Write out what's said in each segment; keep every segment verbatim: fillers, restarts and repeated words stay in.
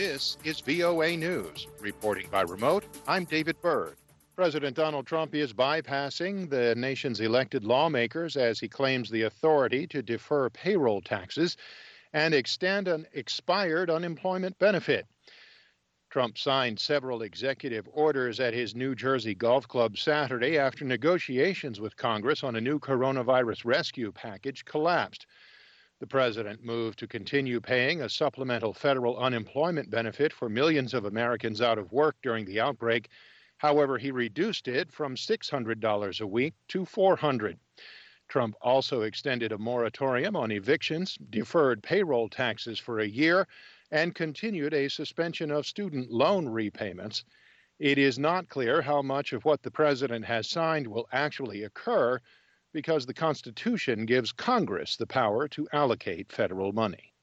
This is V O A News. Reporting by remote, I'm David Byrd. President Donald Trump is bypassing the nation's elected lawmakers as he claims the authority to defer payroll taxes and extend an expired unemployment benefit. Trump signed several executive orders at his New Jersey golf club Saturday after negotiations with Congress on a new coronavirus rescue package collapsed. The president moved to continue paying a supplemental federal unemployment benefit for millions of Americans out of work during the outbreak. However, he reduced it from six hundred dollars a week to four hundred dollars. Trump also extended a moratorium on evictions, deferred payroll taxes for a year, and continued a suspension of student loan repayments. It is not clear how much of what the president has signed will actually occur, because the Constitution gives Congress the power to allocate federal money.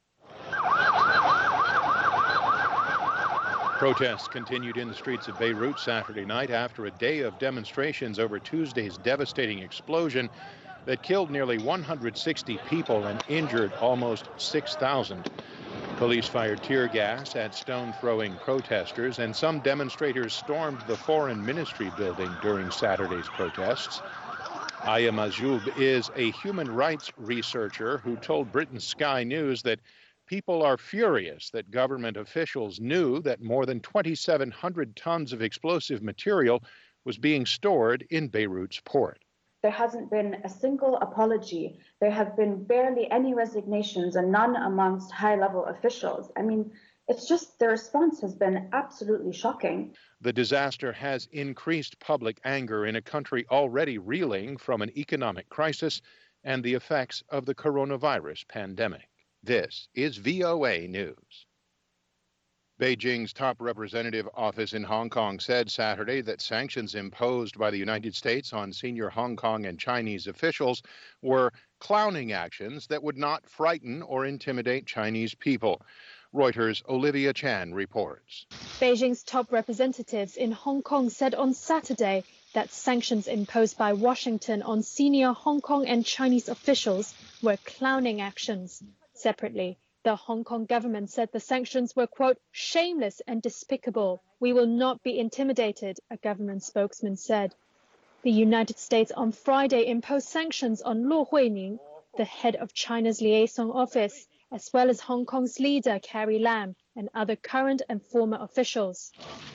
Protests continued in the streets of Beirut Saturday night after a day of demonstrations over Tuesday's devastating explosion that killed nearly one hundred sixty people and injured almost six thousand. Police fired tear gas at stone-throwing protesters, and some demonstrators stormed the Foreign Ministry building during Saturday's protests. Aya Majoub is a human rights researcher who told Britain's Sky News that people are furious that government officials knew that more than twenty-seven hundred tons of explosive material was being stored in Beirut's port. There hasn't been a single apology. There have been barely any resignations, and none amongst high-level officials. I mean, it's just the response has been absolutely shocking. The disaster has increased public anger in a country already reeling from an economic crisis and the effects of the coronavirus pandemic. This is V O A News. Beijing's top representative office in Hong Kong said Saturday that sanctions imposed by the United States on senior Hong Kong and Chinese officials were clowning actions that would not frighten or intimidate Chinese people. Reuters' Olivia Chan reports. Beijing's top representatives in Hong Kong said on Saturday that sanctions imposed by Washington on senior Hong Kong and Chinese officials were clowning actions. Separately, the Hong Kong government said the sanctions were, quote, shameless and despicable. We will not be intimidated, a government spokesman said. The United States on Friday imposed sanctions on Luo Huining, the head of China's liaison office, as well as Hong Kong's leader Carrie Lam and other current and former officials.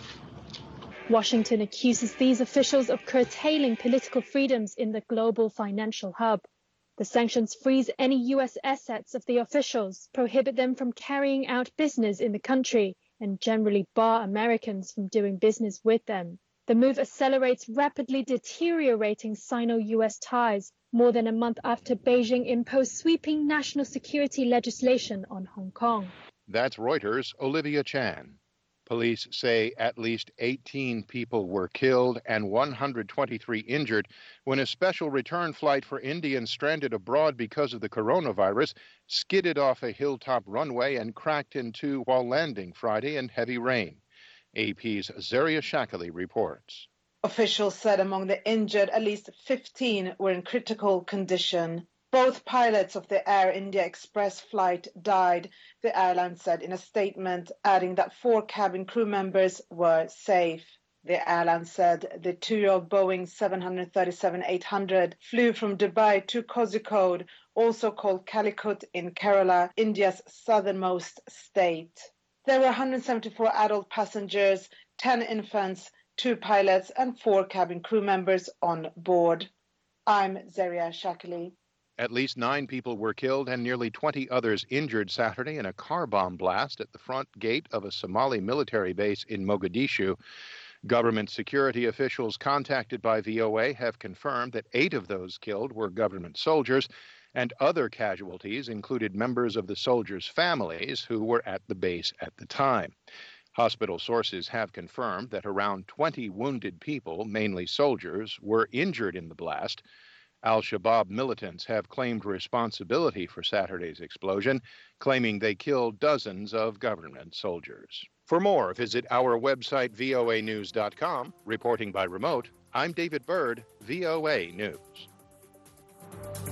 Washington accuses these officials of curtailing political freedoms in the global financial hub. The sanctions freeze any U S assets of the officials, prohibit them from carrying out business in the country, and generally bar Americans from doing business with them. The move accelerates rapidly deteriorating Sino-U S ties, more than a month after Beijing imposed sweeping national security legislation on Hong Kong. That's Reuters' Olivia Chan. Police say at least eighteen people were killed and one hundred twenty-three injured when a special return flight for Indians stranded abroad because of the coronavirus skidded off a hilltop runway and cracked in two while landing Friday in heavy rain. A P's Zaria Shakali reports. Officials said among the injured, at least fifteen were in critical condition. Both pilots of the Air India Express flight died, the airline said in a statement, adding that four cabin crew members were safe. The airline said the two-year-old Boeing seven thirty-seven eight hundred flew from Dubai to Kozhikode, also called Calicut in Kerala, India's southernmost state. There were one hundred seventy-four adult passengers, ten infants, two pilots and four cabin crew members on board. I'm Zaria Shakali. At least nine people were killed and nearly twenty others injured Saturday in a car bomb blast at the front gate of a Somali military base in Mogadishu. Government security officials contacted by V O A have confirmed that eight of those killed were government soldiers, and other casualties included members of the soldiers' families who were at the base at the time. Hospital sources have confirmed that around twenty wounded people, mainly soldiers, were injured in the blast. Al-Shabaab militants have claimed responsibility for Saturday's explosion, claiming they killed dozens of government soldiers. For more, visit our website, V O A news dot com. Reporting by remote, I'm David Byrd, V O A News.